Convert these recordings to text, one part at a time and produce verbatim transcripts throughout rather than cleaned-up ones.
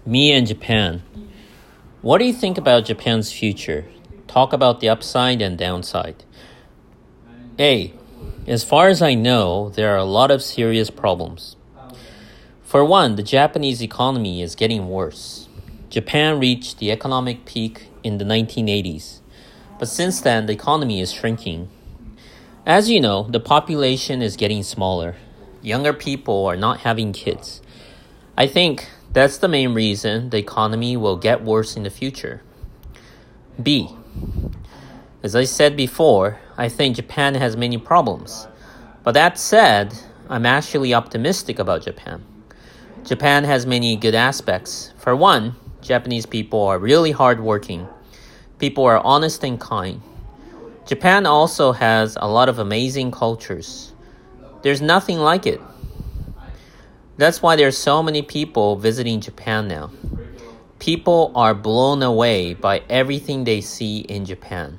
Me and Japan. What do you think about Japan's future? Talk about the upside and downside. A. As far as I know, there are a lot of serious problems. For one, the Japanese economy is getting worse. Japan reached the economic peak in the nineteen eighties, but since then the economy is shrinking. As you know, the population is getting smaller. Younger people are not having kids. I think that's the main reason the economy will get worse in the future. B. As I said before, I think Japan has many problems. But that said, I'm actually optimistic about Japan. Japan has many good aspects. For one, Japanese people are really hardworking. People are honest and kind. Japan also has a lot of amazing cultures. There's nothing like it. That's why there's so many people visiting Japan now. People are blown away by everything they see in Japan.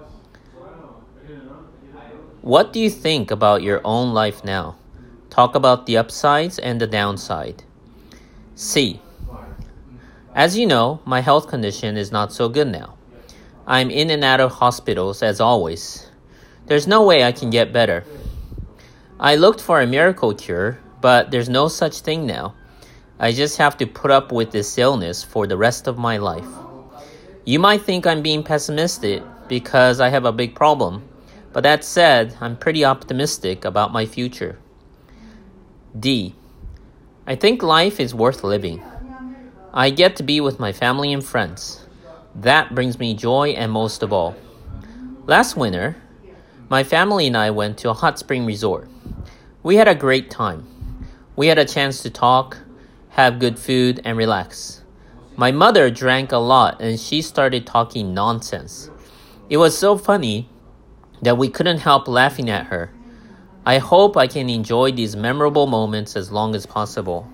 What do you think about your own life now? Talk about the upsides and the downside. C. As you know, my health condition is not so good now. I'm in and out of hospitals as always. There's no way I can get better. I looked for a miracle cure, but there's no such thing now. I just have to put up with this illness for the rest of my life. You might think I'm being pessimistic because I have a big problem, but that said, I'm pretty optimistic about my future. D. I think life is worth living. I get to be with my family and friends. That brings me joy and most of all. Last winter, my family and I went to a hot spring resort. We had a great time. We had a chance to talk, have good food, and relax. My mother drank a lot and she started talking nonsense. It was so funny that we couldn't help laughing at her. I hope I can enjoy these memorable moments as long as possible.